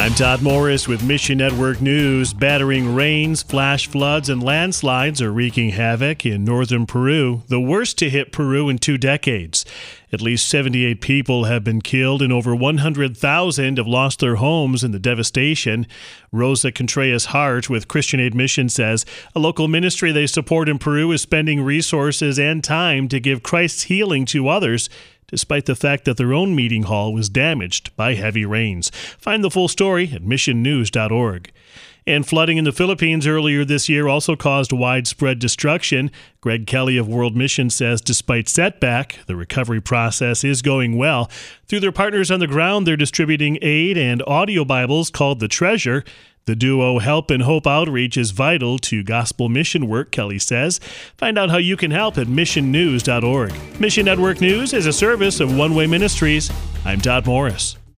I'm Todd Morris with Mission Network News. Battering rains, flash floods, and landslides are wreaking havoc in northern Peru, the worst to hit Peru in 2 decades. At least 78 people have been killed and over 100,000 have lost their homes in the devastation. Rosa Contreras-Hart with Christian Aid Mission says a local ministry they support in Peru is spending resources and time to give Christ's healing to others, despite the fact that their own meeting hall was damaged by heavy rains. Find the full story at missionnews.org. And flooding in the Philippines earlier this year also caused widespread destruction. Greg Kelly of World Mission says despite setback, the recovery process is going well. Through their partners on the ground, they're distributing aid and audio Bibles called The Treasure. The duo Help and Hope Outreach is vital to gospel mission work, Kelly says. Find out how you can help at missionnews.org. Mission Network News is a service of One Way Ministries. I'm Todd Morris.